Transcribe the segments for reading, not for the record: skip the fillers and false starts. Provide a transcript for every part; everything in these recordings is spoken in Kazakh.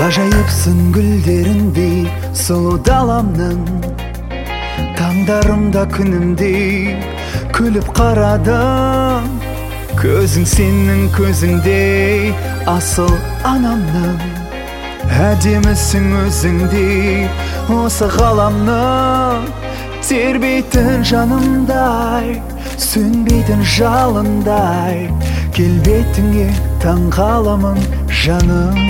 Ажайыпсың гүлдеріндей сұлу даламның, таңдарымда күнімдей күліп қарадым. Көзің сенің көзіңдей асыл анамның, әдемісің өзіңдей осы ғаламның. Тербейтін жанымдай, сөнбейтін жалындай, келбетіңе таң қаламын жаным.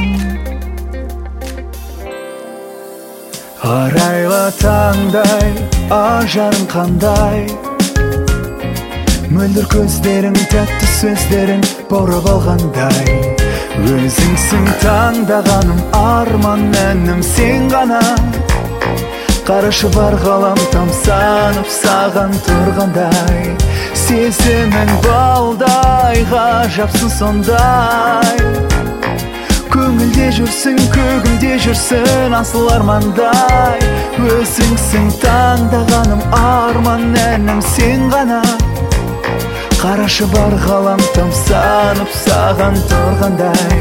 Арайлы таңдай, ажарың қандай, мөлдір көздерің, тәтті сөздерің баурап алғандай. Өзіңсің таңдағаным, арман әнім сен ғана. Қарашы бар ғалам тамсанып саған тұрғандай. Сезімің балдай, ғажапсың сондай. Көңілде жүрсің, көгімде жүрсің асыл армандай. Өзіңсің таңдағаным, арман әнім сен ғана. Қарашы бар ғалам тамсанып саған тұрғандай.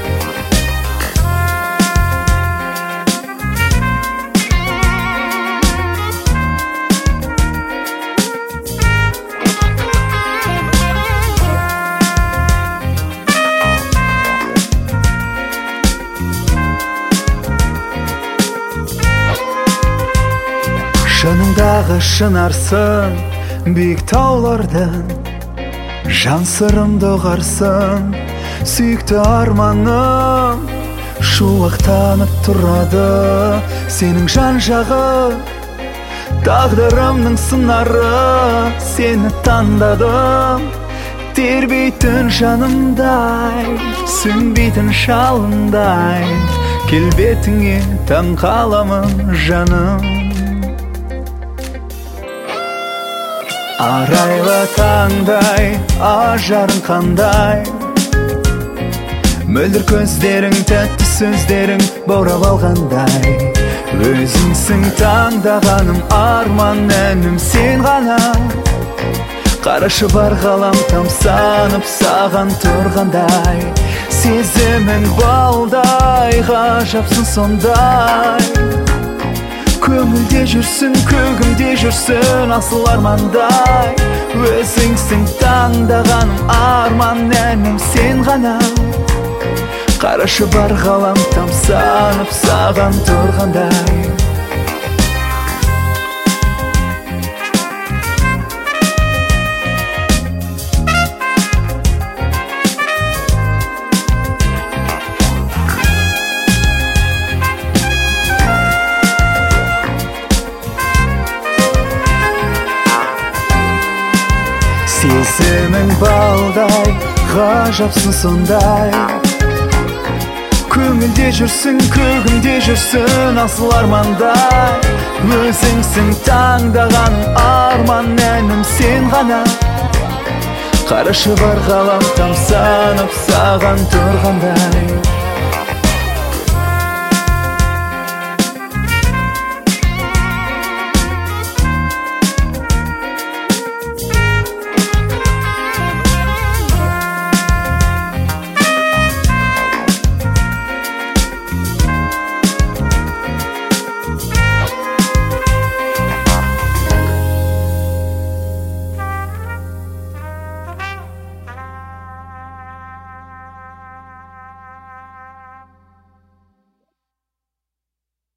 Жаныңдағы шынарсың, биік таулардан жан сырымды ұғарсың, сүйікті арманым. Шуақтанып тұрады сенің жан жағы, тағдырымның сынары, сені таңдадым. Тербейтін жанымдай, сөнбейтін жалындай, келбетіңе таң қаламын жаным. Арайлы таңдай, ажарың қандай, мөлдір көздерің, тәтті сөздерің баурап алғандай. Өзіңсің таңдағаным, арман әнім сен ғана. Қарашы бар ғалам тамсанып саған тұрғандай. Сезімің балдай, ғажапсың сондай. Көңілде жүрсің, көгімде жүрсің асыл армандай. Өзіңсің таңдағаным, арман әнім сен ғана. Қарашы бар ғалам тамсанып саған тұрғандай. Сезімің балдай, ғажапсың сондай. Көңілде жүрсің, көгімде жүрсің асыл армандай. Өзіңсің таңдағаным, арман әнім сен ғана. Қарашы бар ғалам тамсанып саған тұрғандай.